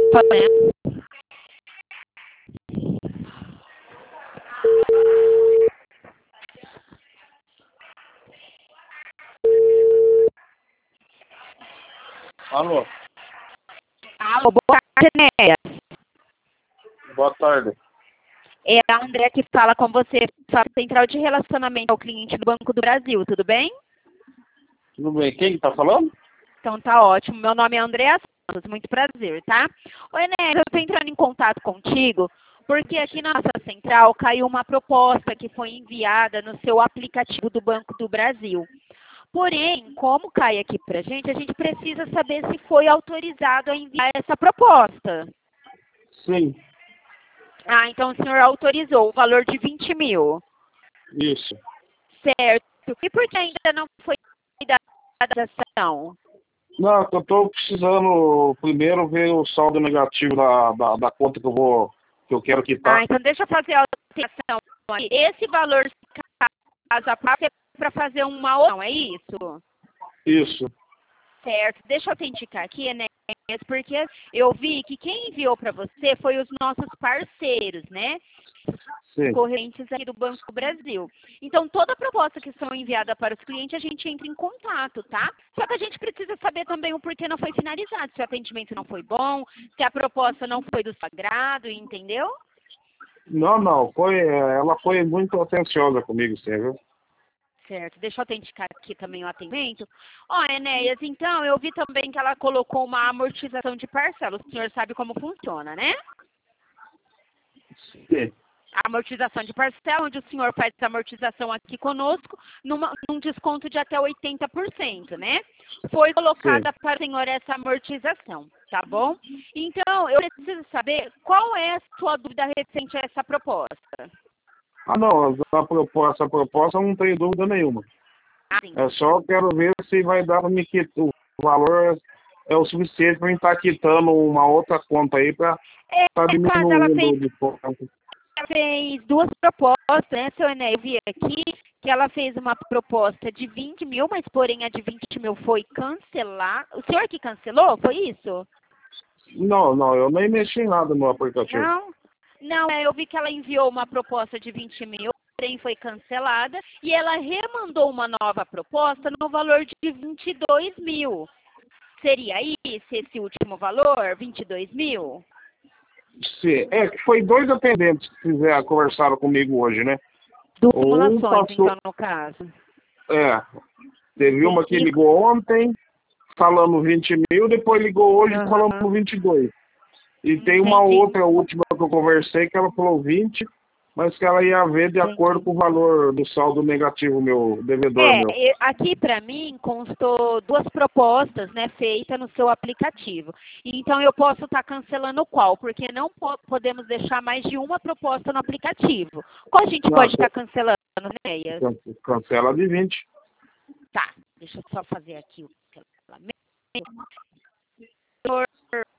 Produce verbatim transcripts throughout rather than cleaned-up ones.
Alô? Alô, boa tarde, Enéas. Boa tarde. É a André que fala com você, sua central de relacionamento ao cliente do Banco do Brasil, tudo bem? Tudo bem. Quem está falando? Então tá ótimo. Meu nome é Andréa Santos, muito prazer, tá? Ô, Enéas, eu estou entrando em contato contigo porque aqui na nossa central caiu uma proposta que foi enviada no seu aplicativo do Banco do Brasil. Porém, como cai aqui pra gente, a gente precisa saber se foi autorizado a enviar essa proposta. Sim. Ah, então o senhor autorizou o valor de vinte mil. Isso. Certo. E por que ainda não foi dada a ação? Não, eu estou precisando primeiro ver o saldo negativo da, da, da conta que eu vou, que eu quero quitar. Ah, então deixa eu fazer a alteração aqui. Esse valor, caso a parte, é para fazer uma outra, é isso? Isso. Certo. Deixa eu autenticar aqui, né? Porque eu vi que quem enviou para você foi os nossos parceiros, né? Sim. Correntes aqui do Banco do Brasil. Então, toda proposta que são enviada para os clientes, a gente entra em contato, tá? Só que a gente precisa saber também o porquê não foi finalizado, se o atendimento não foi bom, se a proposta não foi do sagrado, entendeu? Não, não. Foi, ela foi muito atenciosa comigo, sim, viu? Certo. Deixa eu autenticar aqui também o atendimento. Ó, Enéas, então, eu vi também que ela colocou uma amortização de parcela. O senhor sabe como funciona, né? Sim. A amortização de parcela, onde o senhor faz essa amortização aqui conosco, numa, num desconto de até oitenta por cento, né? Foi colocada Sim. para o senhor essa amortização, tá bom? Então, eu preciso saber qual é a sua dúvida referente a essa proposta. Ah, não. A proposta, essa proposta não tem dúvida nenhuma. Ah, sim. É só quero ver se vai dar para me quitar. O valor é o suficiente para mim estar quitando uma outra conta aí para É, estar caso ela diminuindo fez, o desconto. ela fez duas propostas, né, seu Ené? Eu vi aqui que ela fez uma proposta de vinte mil, mas porém a de vinte mil foi cancelar. O senhor que cancelou, foi isso? Não, não, eu nem mexi em nada no aplicativo. Não, não, é, eu vi que ela enviou uma proposta de vinte mil, porém foi cancelada, e ela remandou uma nova proposta no valor de vinte e dois mil. Seria isso, esse último valor, vinte e dois mil? Sim, é que foi dois atendentes que fizeram, conversaram comigo hoje, né? Duas Um simulações, passou, então, no caso. é, teve uma que Entendi. ligou ontem falando vinte mil, depois ligou hoje Aham. falando vinte e dois. E tem uma Entendi. outra, a última que eu conversei, que ela falou vinte, mas que ela ia ver de acordo Entendi. com o valor do saldo negativo meu, devedor É, meu. e- aqui para mim constou duas propostas, né, feitas no seu aplicativo. Então eu posso estar cancelando qual? Porque não po- podemos deixar mais de uma proposta no aplicativo. Qual a gente Não, pode estar cancelando, né? can- cancela de vinte. Tá, deixa eu só fazer aqui o cancelamento. Senhor-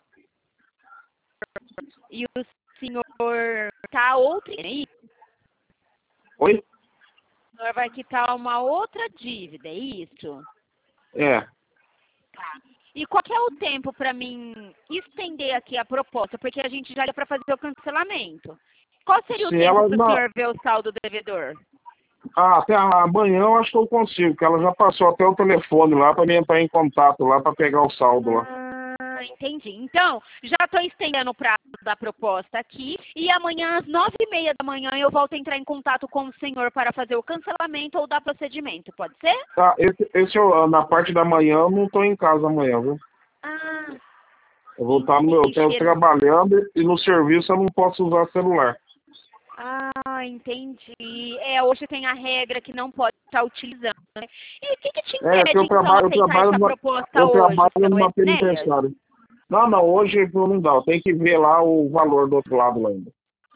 E o senhor tá outra, né? Oi? O senhor vai quitar uma outra dívida, é isso? É. Tá. E qual que é o tempo para mim estender aqui a proposta? Porque a gente já dá para fazer o cancelamento. Qual seria o Se tempo ela para o não. senhor ver o saldo do devedor? Ah, até amanhã eu acho que eu consigo, porque ela já passou até o telefone lá para mim entrar em contato lá para pegar o saldo lá. Ah, entendi. Então, já estou estendendo o prazo da proposta aqui e amanhã às nove e meia da manhã eu volto a entrar em contato com o senhor para fazer o cancelamento ou dar procedimento, pode ser? Tá, esse, esse eu- na parte da manhã eu não estou em casa amanhã, viu? Ah, Eu vou estar no meu tempo entendi. trabalhando e no serviço eu não posso usar celular. Ah, entendi. É, hoje tem a regra que não pode estar utilizando, né? E o que, que te É, que eu impede, então, trabalho, eu aceitar trabalho, essa numa, proposta eu hoje, trabalho seu numa Enéas? penitenciária. Não, não, hoje não dá, eu tenho que ver lá o valor do outro lado lá ainda.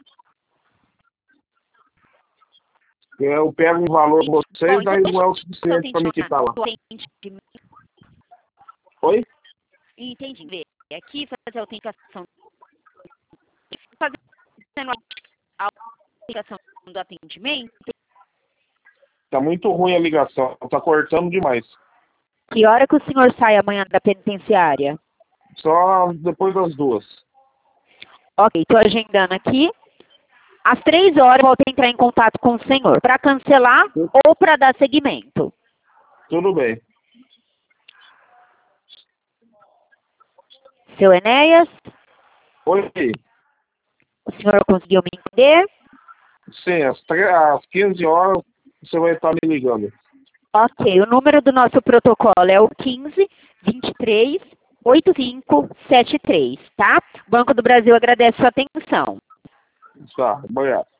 Eu pego um valor de Bom, vocês, então daí não deixa é o eu suficiente para me autenticar quitar lá. o atendimento. Oi? Entendi. Ver aqui, fazer a autenticação. Fazendo a autenticação do atendimento. Tá muito ruim a ligação, tá cortando demais. Que hora que o senhor sai amanhã da penitenciária? Só depois das duas. Ok, estou agendando aqui. Às três horas eu volto a entrar em contato com o senhor para cancelar ou para dar seguimento. Tudo bem. Seu Enéas, Oi. o senhor conseguiu me entender? Sim, às, tre- às quinze horas você vai estar me ligando. Ok, o número do nosso protocolo é o quinze, vinte e três, oitenta e cinco, setenta e três, tá? Banco do Brasil agradece sua atenção. Tá, obrigado.